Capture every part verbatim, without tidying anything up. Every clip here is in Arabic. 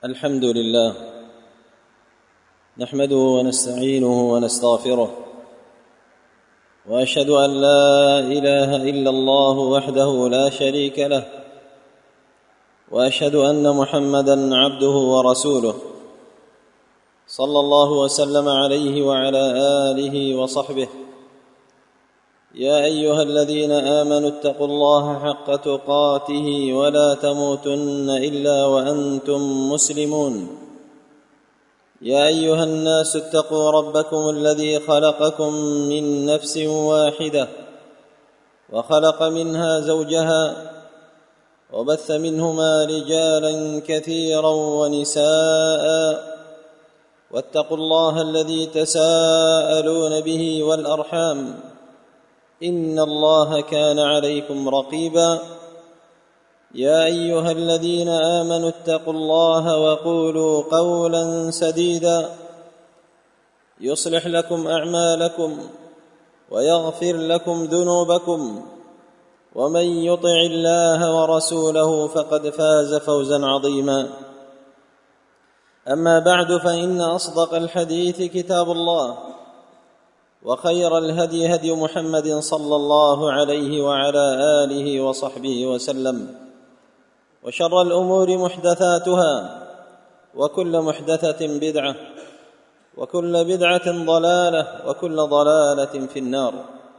الحمد لله نحمده ونستعينه ونستغفره، وأشهد أن لا إله إلا الله وحده لا شريك له، وأشهد أن محمدًا عبده ورسوله، صلى الله وسلم عليه وعلى آله وصحبه. يا أيها الذين آمنوا اتقوا الله حق تقاته ولا تموتن إلا وأنتم مسلمون. يا أيها الناس اتقوا ربكم الذي خلقكم من نفس واحدة وخلق منها زوجها وبث منهما رجالا كثيرا ونساء، واتقوا الله الذي تساءلون به والأرحام، إن الله كان عليكم رقيبا. يا أيها الذين آمنوا اتقوا الله وقولوا قولا سديدا يصلح لكم أعمالكم ويغفر لكم ذنوبكم، ومن يطع الله ورسوله فقد فاز فوزا عظيما. أما بعد، فإن أصدق الحديث كتاب الله، وخير الهدي هدي محمد صلى الله عليه وعلى آله وصحبه وسلم، وشر الأمور محدثاتها، وكل محدثة بدعة، وكل بدعة ضلالة، وكل ضلالة في النار.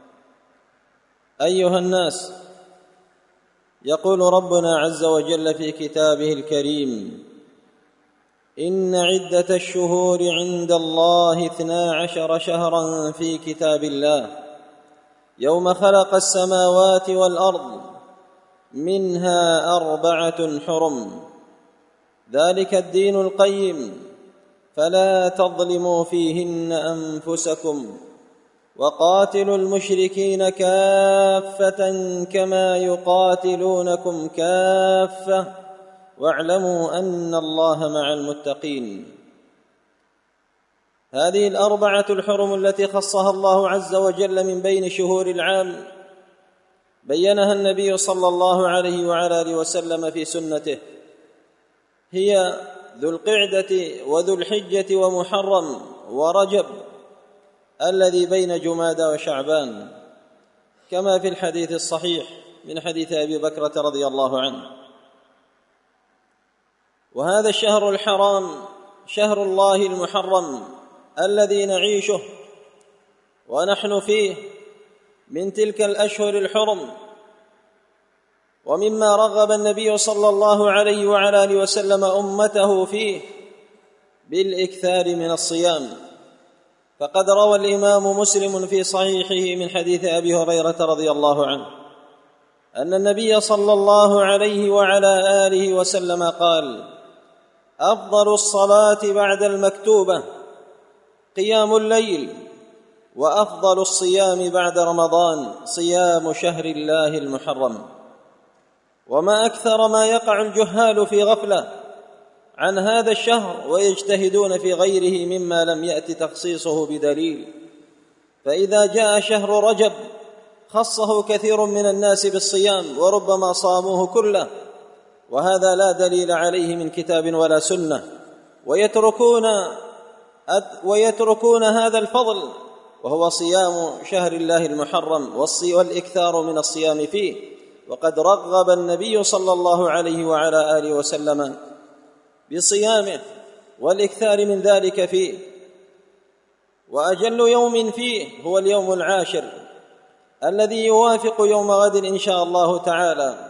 أيها الناس، يقول ربنا عز وجل في كتابه الكريم: إن عدة الشهور عند الله اثنا عشر شهرا في كتاب الله يوم خلق السماوات والأرض منها أربعة حرم، ذلك الدين القيم، فلا تظلموا فيهن أنفسكم، وقاتلوا المشركين كافة كما يقاتلونكم كافة، واعلموا أن الله مع المتقين. هذه الأربعة الحرم التي خصها الله عز وجل من بين شهور العام بينها النبي صلى الله عليه وعلى آله وسلم في سنته، هي ذو القعدة وذو الحجة ومحرم ورجب الذي بين جمادى وشعبان، كما في الحديث الصحيح من حديث أبي بكرة رضي الله عنه. وهذا الشهر الحرام شهر الله المحرم الذي نعيشه ونحن فيه من تلك الأشهر الحرم، ومما رغب النبي صلى الله عليه وعلى آله وسلم أمته فيه بالإكثار من الصيام. فقد روى الإمام مسلم في صحيحه من حديث أبي هريرة رضي الله عنه أن النبي صلى الله عليه وعلى آله وسلم قال: أفضل الصلاة بعد المكتوبة قيام الليل، وأفضل الصيام بعد رمضان صيام شهر الله المحرم. وما أكثر ما يقع الجهال في غفلة عن هذا الشهر ويجتهدون في غيره مما لم يأت تخصيصه بدليل. فإذا جاء شهر رجب خصه كثير من الناس بالصيام، وربما صاموه كله، وهذا لا دليل عليه من كتاب ولا سنة، ويتركون ويتركون هذا الفضل وهو صيام شهر الله المحرم والإكثار من الصيام فيه. وقد رغب النبي صلى الله عليه وعلى آله وسلم بصيامه والإكثار من ذلك فيه. وأجل يوم فيه هو اليوم العاشر الذي يوافق يوم غد إن شاء الله تعالى.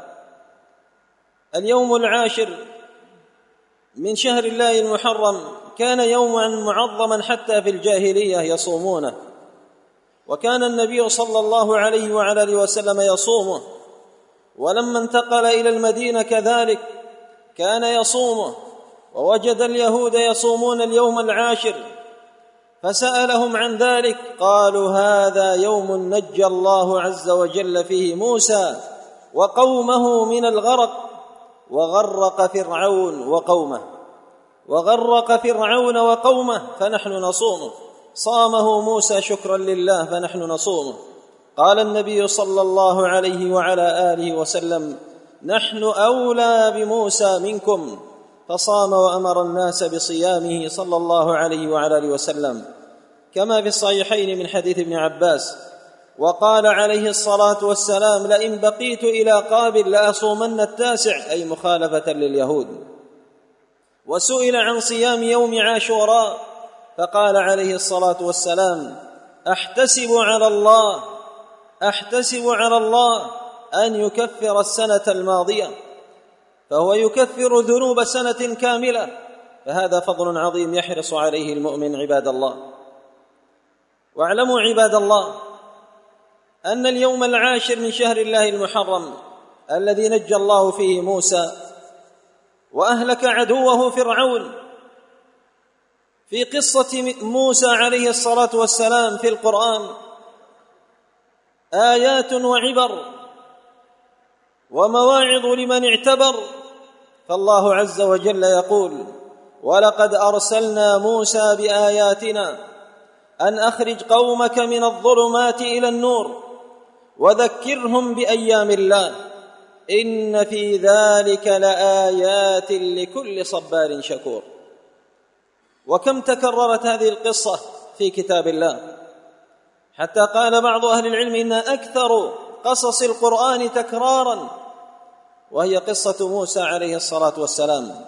اليوم العاشر من شهر الله المحرم كان يوما معظما حتى في الجاهلية يصومونه، وكان النبي صلى الله عليه وعلى آله وسلم يصومه، ولما انتقل إلى المدينة كذلك كان يصومه، ووجد اليهود يصومون اليوم العاشر فسألهم عن ذلك، قالوا: هذا يوم نجى الله عز وجل فيه موسى وقومه من الغرق، وغرق فرعون وقومه وغرق فرعون وقومه فنحن نصومه. صامه موسى شكرا لله فنحن نصومه. قال النبي صلى الله عليه وعلى آله وسلم: نحن أولى بموسى منكم، فصام وأمر الناس بصيامه صلى الله عليه وعلى آله وسلم، كما في الصحيحين من حديث ابن عباس. وقال عليه الصلاة والسلام: لئن بقيت إلى قابل لأصومن التاسع، أي مخالفة لليهود. وسئل عن صيام يوم عاشوراء فقال عليه الصلاة والسلام: أحتسب على الله أحتسب على الله أن يكفر السنة الماضية، فهو يكفر ذنوب سنة كاملة، فهذا فضل عظيم يحرص عليه المؤمن عباد الله. واعلموا عباد الله أن اليوم العاشر من شهر الله المحرم الذي نجى الله فيه موسى وأهلك عدوه فرعون، في قصة موسى عليه الصلاة والسلام في القرآن آيات وعبر ومواعظ لمن اعتبر. فالله عز وجل يقول: ولقد أرسلنا موسى بآياتنا أن أخرج قومك من الظلمات إلى النور وذكرهم بأيام الله إن في ذلك لآيات لكل صبار شكور. وكم تكررت هذه القصة في كتاب الله، حتى قال بعض أهل العلم إن أكثر قصص القرآن تكرارا وهي قصة موسى عليه الصلاة والسلام،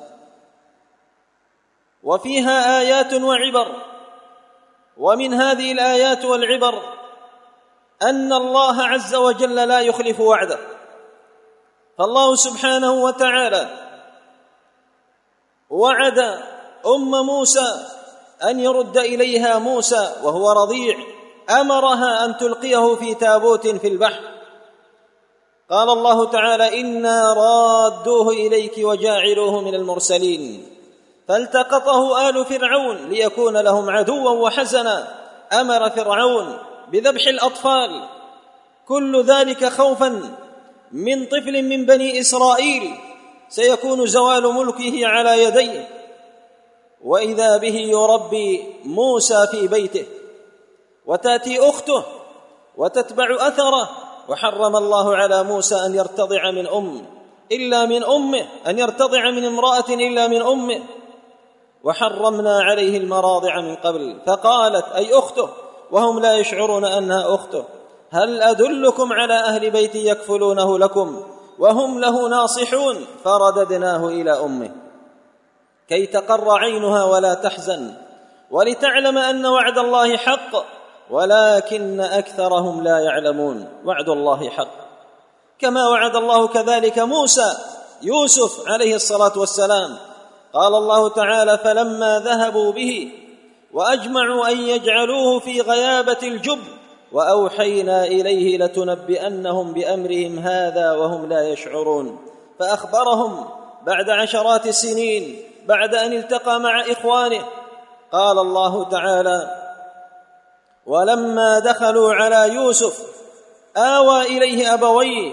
وفيها آيات وعبر. ومن هذه الآيات والعبر أن الله عز وجل لا يخلف وعده، فالله سبحانه وتعالى وعد أم موسى أن يرد إليها موسى وهو رضيع، أمرها أن تلقيه في تابوت في البحر. قال الله تعالى: إنا رادوه إليك وجاعلوه من المرسلين، فالتقطه آل فرعون ليكون لهم عدوا وحزنا. أمر فرعون بذبح الأطفال، كل ذلك خوفا من طفل من بني إسرائيل سيكون زوال ملكه على يديه، وإذا به يربي موسى في بيته، وتأتي أخته وتتبع أثره. وحرم الله على موسى أن يرتضع من أم إلا من أمه، أن يرتضع من امرأة إلا من أمه، وحرمنا عليه المراضع من قبل. فقالت أي أخته وهم لا يشعرون أنها أخته: هل أدلكم على أهل بيت يكفلونه لكم وهم له ناصحون؟ فرددناه إلى أمه كي تقر عينها ولا تحزن ولتعلم أن وعد الله حق ولكن أكثرهم لا يعلمون. وعد الله حق، كما وعد الله كذلك موسى يوسف عليه الصلاة والسلام. قال الله تعالى: فلما ذهبوا به وأجمعوا أن يجعلوه في غيابة الجب وأوحينا إليه لتنبئنهم بأمرهم هذا وهم لا يشعرون. فأخبرهم بعد عشرات السنين بعد أن التقى مع إخوانه. قال الله تعالى: ولما دخلوا على يوسف آوى إليه أبويه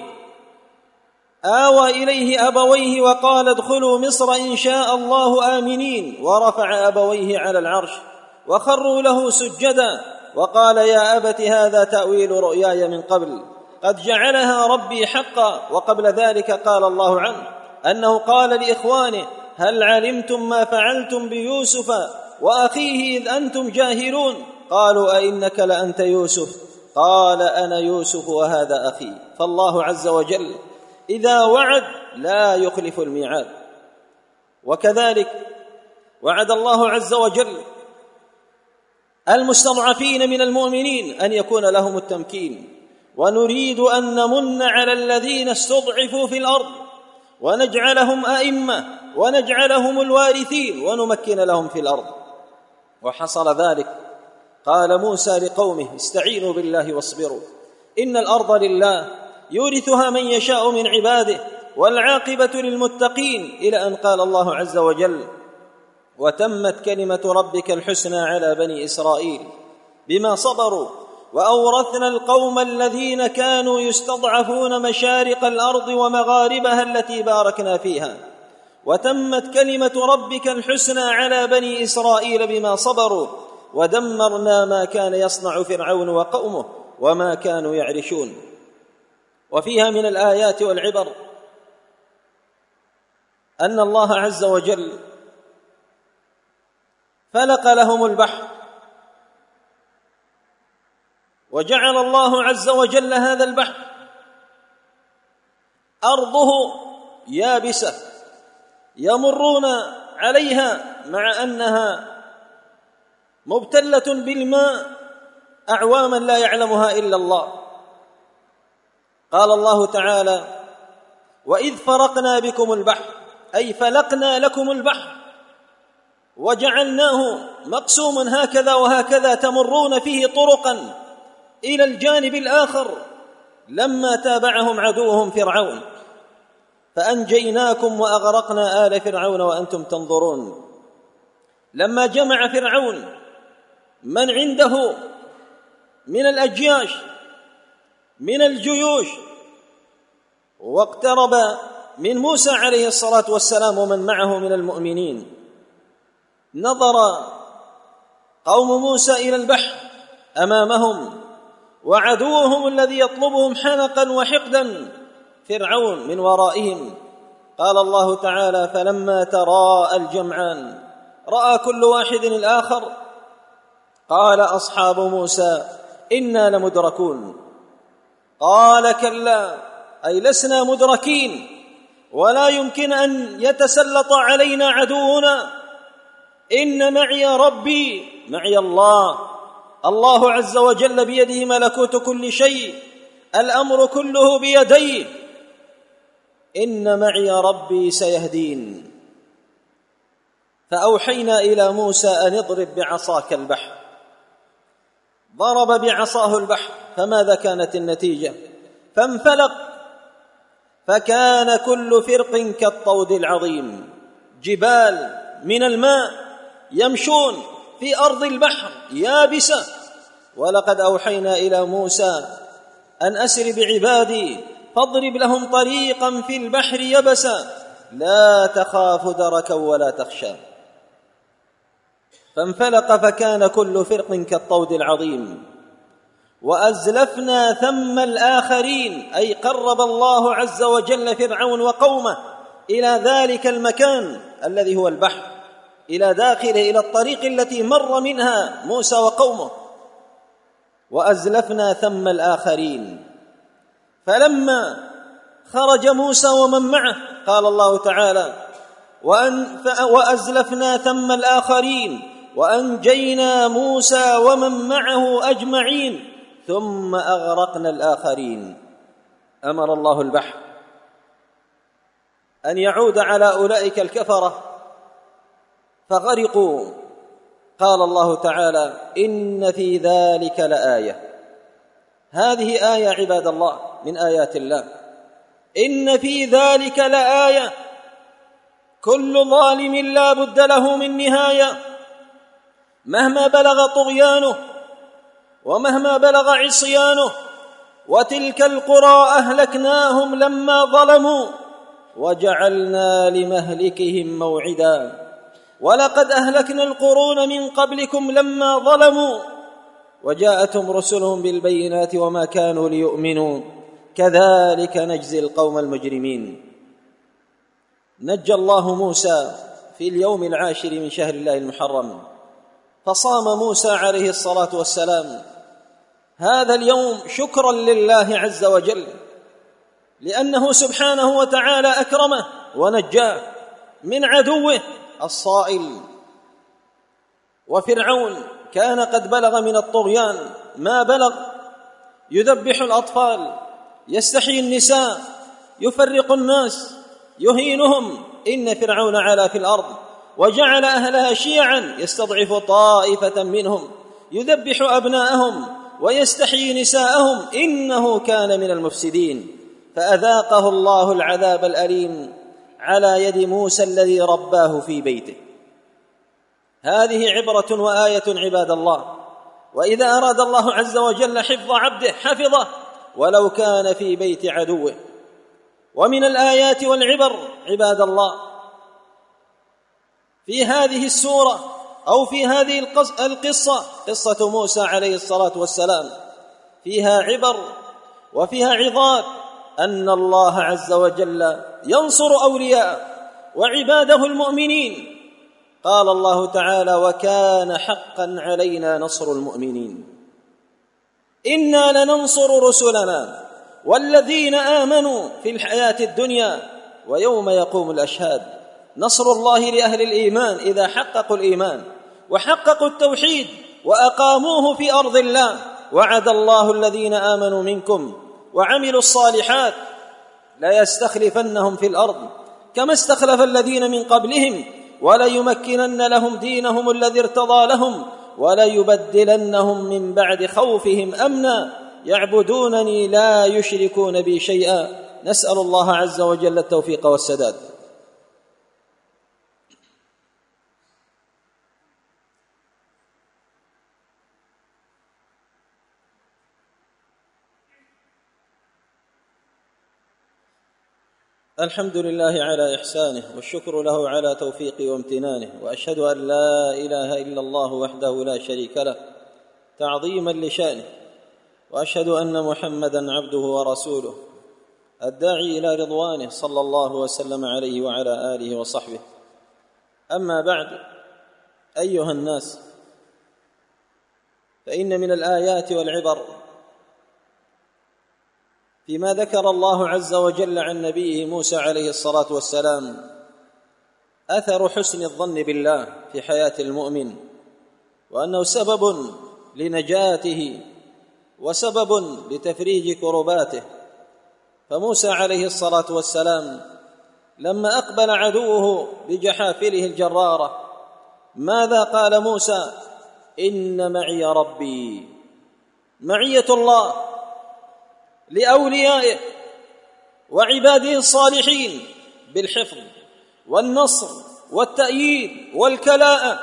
آوى إليه أبويه وقال: ادخلوا مصر إن شاء الله آمنين. ورفع أبويه على العرش وخروا له سجدا وقال: يا أبت هذا تأويل رؤياي من قبل قد جعلها ربي حقا. وقبل ذلك قال الله عنه أنه قال لإخوانه: هل علمتم ما فعلتم بيوسف وأخيه إذ أنتم جاهلون؟ قالوا: أئنك لأنت يوسف؟ قال: أنا يوسف وهذا أخي. فالله عز وجل إذا وعد لا يخلف الميعاد. وكذلك وعد الله عز وجل المستضعفين من المؤمنين أن يكون لهم التمكين، ونريد أن نمن على الذين استضعفوا في الأرض ونجعلهم أئمة ونجعلهم الوارثين ونمكن لهم في الأرض. وحصل ذلك. قال موسى لقومه: استعينوا بالله واصبروا إن الأرض لله يورثها من يشاء من عباده والعاقبة للمتقين، إلى أن قال الله عز وجل: وتمت كلمة ربك الحسنى على بني إسرائيل بما صبروا وأورثنا القوم الذين كانوا يستضعفون مشارق الأرض ومغاربها التي باركنا فيها. وتمت كلمة ربك الحسنى على بني إسرائيل بما صبروا ودمرنا ما كان يصنع فرعون وقومه وما كانوا يعرشون. وفيها من الآيات والعبر أن الله عز وجل فلق لهم البحر، وجعل الله عز وجل هذا البحر أرضه يابسة يمرون عليها مع أنها مبتلة بالماء أعواما لا يعلمها إلا الله. قال الله تعالى: وإذ فرقنا بكم البحر، أي فلقنا لكم البحر وجعلناه مقسوما هكذا وهكذا تمرون فيه طرقا إلى الجانب الآخر، لما تابعهم عدوهم فرعون فأنجيناكم وأغرقنا آل فرعون وأنتم تنظرون. لما جمع فرعون من عنده من الأجياش من الجيوش واقترب من موسى عليه الصلاة والسلام ومن معه من المؤمنين، نظر قوم موسى إلى البحر أمامهم وعدوهم الذي يطلبهم حنقا وحقدا فرعون من ورائهم. قال الله تعالى: فلما تراءى الجمعان رأى كل واحد الآخر قال أصحاب موسى إنا لمدركون. قال: كلا، أي لسنا مدركين، ولا يمكن أن يتسلط علينا عدونا، إن معي ربي، معي الله، الله عز وجل بيده ملكوت كل شيء، الأمر كله بيديه، إن معي ربي سيهدين. فأوحينا إلى موسى أن اضرب بعصاك البحر. ضرب بعصاه البحر، فماذا كانت النتيجة؟ فانفلق فكان كل فرق كالطود العظيم، جبال من الماء يمشون في أرض البحر يابسة. ولقد أوحينا إلى موسى أن أسر بعبادي فاضرب لهم طريقا في البحر يبسا لا تخاف دركا ولا تخشى. فانفلق فكان كل فرق كالطود العظيم. وأزلفنا ثم الآخرين، أي قرب الله عز وجل فرعون وقومه إلى ذلك المكان الذي هو البحر، إلى داخله، إلى الطريق التي مر منها موسى وقومه. وأزلفنا ثم الآخرين، فلما خرج موسى ومن معه قال الله تعالى: وأزلفنا ثم الآخرين وأنجينا موسى ومن معه أجمعين ثم أغرقنا الآخرين. أمر الله البحر أن يعود على أولئك الكفرة فغرقوا. قال الله تعالى: إن في ذلك لآية. هذه آية عباد الله من آيات الله. إن في ذلك لآية. كل ظالم لا بد له من نهاية، مهما بلغ طغيانه ومهما بلغ عصيانه. وتلك القرى أهلكناهم لما ظلموا وجعلنا لمهلكهم موعدا. ولقد أهلكنا القرون من قبلكم لما ظلموا وجاءتهم رسلهم بالبينات وما كانوا ليؤمنوا كذلك نجزي القوم المجرمين. نجى الله موسى في اليوم العاشر من شهر الله المحرم، فصام موسى عليه الصلاة والسلام هذا اليوم شكرا لله عز وجل، لأنه سبحانه وتعالى أكرمه ونجاه من عدوه الصائل. وفرعون كان قد بلغ من الطغيان ما بلغ، يذبح الأطفال، يستحيي النساء، يفرق الناس، يهينهم. إن فرعون علا في الأرض وجعل أهلها شيعا يستضعف طائفة منهم يذبح أبناءهم ويستحيي نساءهم إنه كان من المفسدين. فأذاقه الله العذاب الأليم على يد موسى الذي رباه في بيته. هذه عبرة وآية عباد الله. وإذا أراد الله عز وجل حفظ عبده حفظه ولو كان في بيت عدوه. ومن الآيات والعبر عباد الله في هذه السورة أو في هذه القصة، قصة موسى عليه الصلاة والسلام، فيها عبر وفيها عظات أن الله عز وجل ينصر أولياءه وعباده المؤمنين. قال الله تعالى: وكان حقا علينا نصر المؤمنين. إنا لننصر رسلنا والذين آمنوا في الحياة الدنيا ويوم يقوم الأشهاد. نصر الله لأهل الإيمان إذا حققوا الإيمان وحققوا التوحيد وأقاموه في أرض الله. وعد الله الذين آمنوا منكم وعملوا الصالحات ليستخلفنهم في الأرض كما استخلف الذين من قبلهم وليمكنن لهم دينهم الذي ارتضى لهم وليبدلنهم من بعد خوفهم أمنا يعبدونني لا يشركون بي شيئا. نسأل الله عز وجل التوفيق والسداد. الحمد لله على إحسانه والشكر له على توفيقه وامتنانه، وأشهد أن لا إله إلا الله وحده لا شريك له تعظيما لشأنه، وأشهد أن محمدًا عبده ورسوله الداعي إلى رضوانه صلى الله وسلم عليه وعلى آله وصحبه. أما بعد، أيها الناس، فإن من الآيات والعبر فيما ذكر الله عز وجل عن نبيه موسى عليه الصلاة والسلام أثر حسن الظن بالله في حياة المؤمن، وأنه سبب لنجاته وسبب لتفريج كرباته. فموسى عليه الصلاة والسلام لما أقبل عدوه بجحافله الجرارة ماذا قال موسى؟ إن معي ربي. معية الله لأوليائه وعباده الصالحين بالحفظ والنصر والتأييد والكلاءة،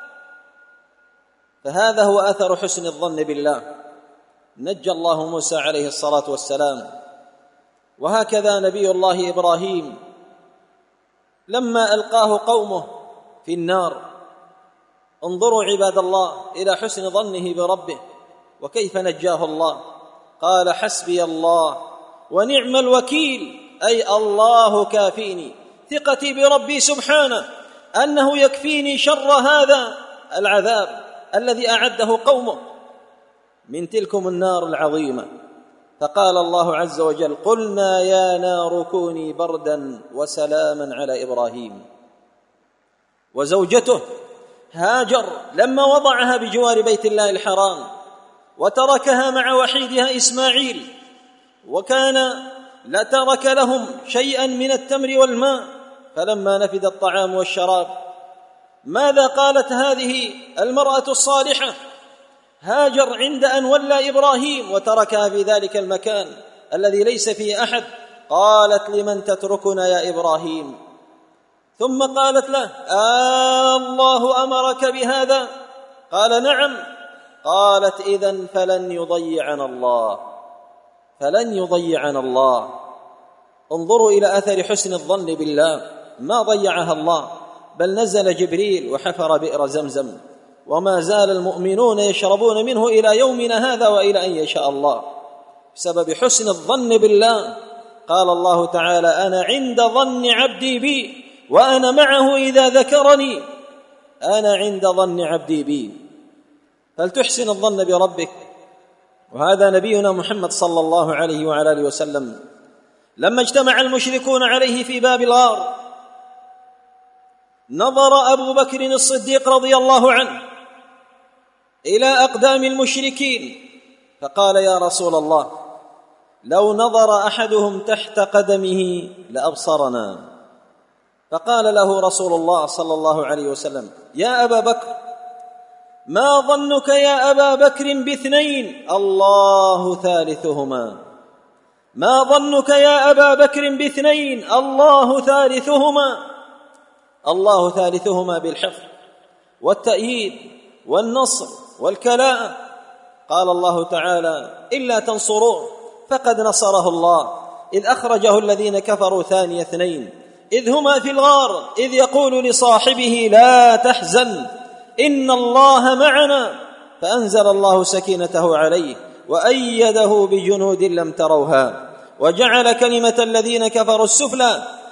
فهذا هو أثر حسن الظن بالله. نجى الله موسى عليه الصلاة والسلام، وهكذا نبي الله إبراهيم لما ألقاه قومه في النار. انظروا عباد الله إلى حسن ظنه بربه وكيف نجاه الله. قال: حسبي الله ونعم الوكيل، أي الله كافيني. ثقتي بربي سبحانه أنه يكفيني شر هذا العذاب الذي أعده قومه من تلكم النار العظيمة. فقال الله عز وجل: قلنا يا نار كوني بردا وسلاما على إبراهيم. وزوجته هاجر لما وضعها بجوار بيت الله الحرام وتركها مع وحيدها إسماعيل، وكان لا ترك لهم شيئا من التمر والماء، فلما نفد الطعام والشراب ماذا قالت هذه المرأة الصالحة هاجر عند أن ولى إبراهيم وتركها في ذلك المكان الذي ليس فيه أحد؟ قالت: لمن تتركنا يا إبراهيم؟ ثم قالت له: آه الله أمرك بهذا؟ قال: نعم. قالت: إذن فلن يضيعنا الله، فلن يضيعنا الله. انظروا إلى أثر حسن الظن بالله، ما ضيعها الله، بل نزل جبريل وحفر بئر زمزم، وما زال المؤمنون يشربون منه إلى يومنا هذا وإلى أن يشاء الله بسبب حسن الظن بالله. قال الله تعالى: أنا عند ظن عبدي بي وأنا معه إذا ذكرني. أنا عند ظن عبدي بي. فلتحسن الظن بربك. وهذا نبينا محمد صلى الله عليه وعلى آله وسلم لما اجتمع المشركون عليه في باب الغار نظر أبو بكر الصديق رضي الله عنه إلى أقدام المشركين فقال: يا رسول الله، لو نظر أحدهم تحت قدمه لأبصرنا. فقال له رسول الله صلى الله عليه وسلم: يا أبا بكر، ما ظنك يا أبا بكر باثنين الله ثالثهما؟ ما ظنك يا أبا بكر باثنين الله ثالثهما؟ الله ثالثهما بالحفظ والتأييد والنصر والكلاء. قال الله تعالى: إلا تنصروه فقد نصره الله إذ أخرجه الذين كفروا ثاني اثنين إذ هما في الغار إذ يقول لصاحبه لا تحزن إن الله معنا فأنزل الله سكينته عليه وأيده بجنود لم تروها وجعل كلمة الذين كفروا السفلى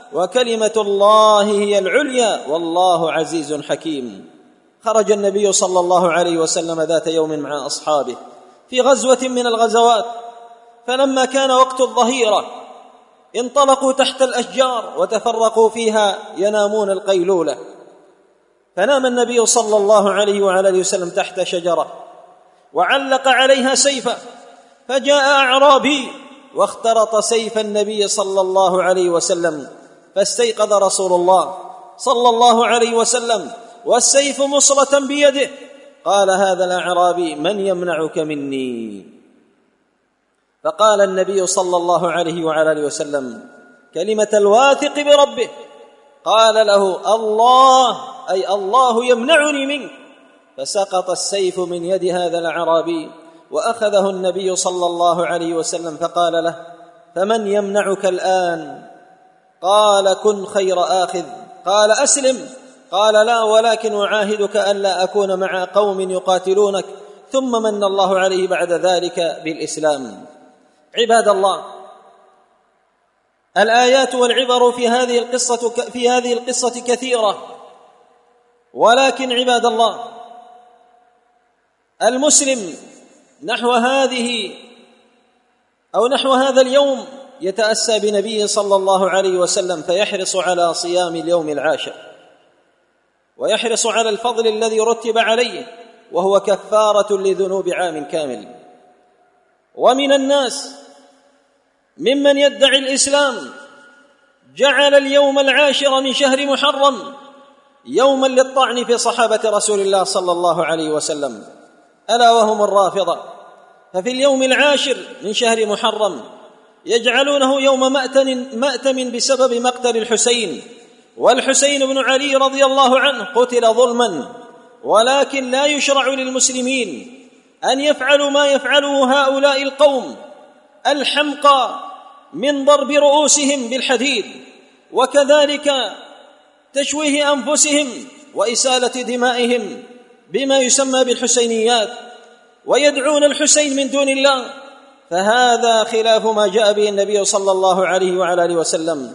وكلمة الله هي العليا والله عزيز حكيم. خرج النبي صلى الله عليه وسلم ذات يوم مع أصحابه في غزوة من الغزوات، فلما كان وقت الظهيرة انطلقوا تحت الأشجار وتفرقوا فيها ينامون القيلولة، فنام النبي صلى الله عليه وعلى آله وسلم تحت شجرة وعلق عليها سيفا، فجاء أعرابي واخترط سيف النبي صلى الله عليه وسلم، فاستيقظ رسول الله صلى الله عليه وسلم والسيف مصرة بيده، قال هذا الأعرابي من يمنعك مني؟ فقال النبي صلى الله عليه وعلى آله وسلم كلمة الواثق بربه، قال له الله، أي الله يمنعني منك، فسقط السيف من يد هذا الأعرابي وأخذه النبي صلى الله عليه وسلم فقال له فمن يمنعك الآن؟ قال كن خير آخذ. قال أسلم؟ قال لا، ولكن أعاهدك ألا أكون مع قوم يقاتلونك. ثم من الله عليه بعد ذلك بالإسلام. عباد الله، الآيات والعبر في هذه القصة في هذه القصة كثيرة، ولكن عباد الله المسلم نحو هذه أو نحو هذا اليوم يتأسى بنبيه صلى الله عليه وسلم، فيحرص على صيام اليوم العاشر، ويحرص على الفضل الذي رتب عليه، وهو كفارة لذنوب عام كامل. ومن الناس ممن يدعي الإسلام جعل اليوم العاشر من شهر محرم يوما للطعن في صحابة رسول الله صلى الله عليه وسلم، ألا وهم الرافضة. ففي اليوم العاشر من شهر محرم يجعلونه يوم مأتم, مأتم بسبب مقتل الحسين، والحسين بن علي رضي الله عنه قتل ظلما، ولكن لا يشرع للمسلمين أن يفعلوا ما يفعله هؤلاء القوم الحمقى من ضرب رؤوسهم بالحديد، وكذلك تشويه أنفسهم وإسالة دمائهم بما يسمى بالحسينيات، ويدعون الحسين من دون الله، فهذا خلاف ما جاء به النبي صلى الله عليه وعلى آله وسلم.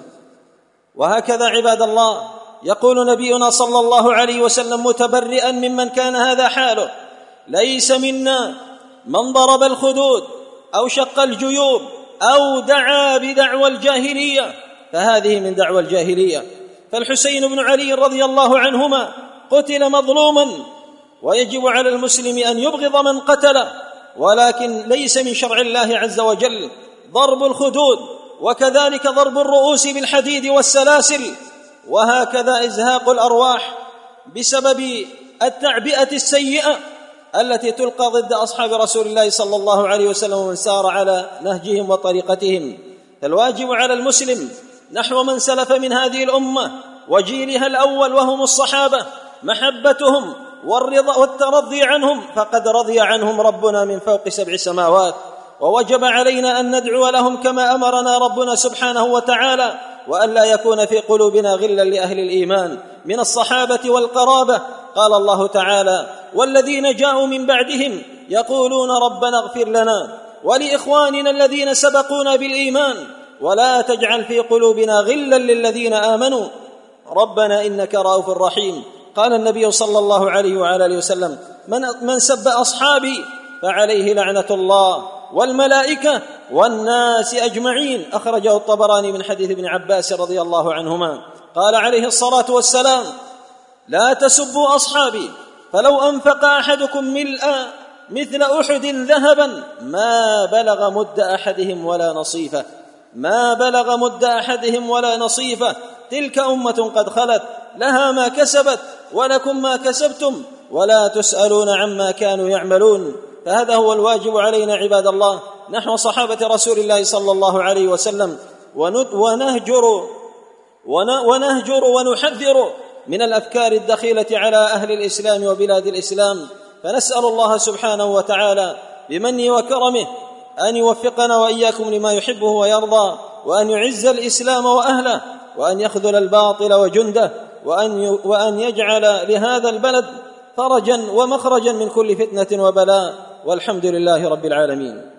وهكذا عباد الله يقول نبينا صلى الله عليه وسلم متبرئا ممن كان هذا حاله: ليس منا من ضرب الخدود أو شق الجيوب أو دعا بدعوى الجاهلية، فهذه من دعوى الجاهلية. فالحسين بن علي رضي الله عنهما قتل مظلوما، ويجب على المسلم أن يبغض من قتله، ولكن ليس من شرع الله عز وجل ضرب الخدود، وكذلك ضرب الرؤوس بالحديد والسلاسل، وهكذا إزهاق الأرواح بسبب التعبئة السيئة التي تلقى ضد أصحاب رسول الله صلى الله عليه وسلم ومن سار على نهجهم وطريقتهم. فالواجب على المسلم نحو من سلف من هذه الأمة وجيلها الأول وهم الصحابة محبتهم والرضا والترضي عنهم، فقد رضي عنهم ربنا من فوق سبع سماوات، ووجب علينا أن ندعو لهم كما أمرنا ربنا سبحانه وتعالى، وأن لا يكون في قلوبنا غلا لأهل الإيمان من الصحابة والقرابة. قال الله تعالى: والذين جاءوا من بعدهم يقولون ربنا اغفر لنا ولإخواننا الذين سبقونا بالإيمان ولا تجعل في قلوبنا غلا للذين آمنوا ربنا إنك رؤوف رحيم. قال النبي صلى الله عليه وعلى آله وسلم: من, من سب أصحابي فعليه لعنة الله والملائكة والناس أجمعين. أخرجه الطبراني من حديث ابن عباس رضي الله عنهما. قال عليه الصلاة والسلام: لا تسبوا أصحابي، فلو أنفق أحدكم ملء مثل أحد ذهبا ما بلغ مد أحدهم ولا نصيفه ما بلغ مد أحدهم ولا نصيفه تلك أمة قد خلت لها ما كسبت ولكم ما كسبتم ولا تسألون عما كانوا يعملون. فهذا هو الواجب علينا عباد الله نحو صحابة رسول الله صلى الله عليه وسلم، ونهجر ونهجر ونحذر من الأفكار الدخيلة على أهل الإسلام وبلاد الإسلام. فنسأل الله سبحانه وتعالى بمنه وكرمه أن يوفقنا وإياكم لما يحبه ويرضى، وأن يعز الإسلام وأهله، وأن يخذل الباطل وجنده، وأن وأن يجعل لهذا البلد فرجا ومخرجا من كل فتنة وبلاء، والحمد لله رب العالمين.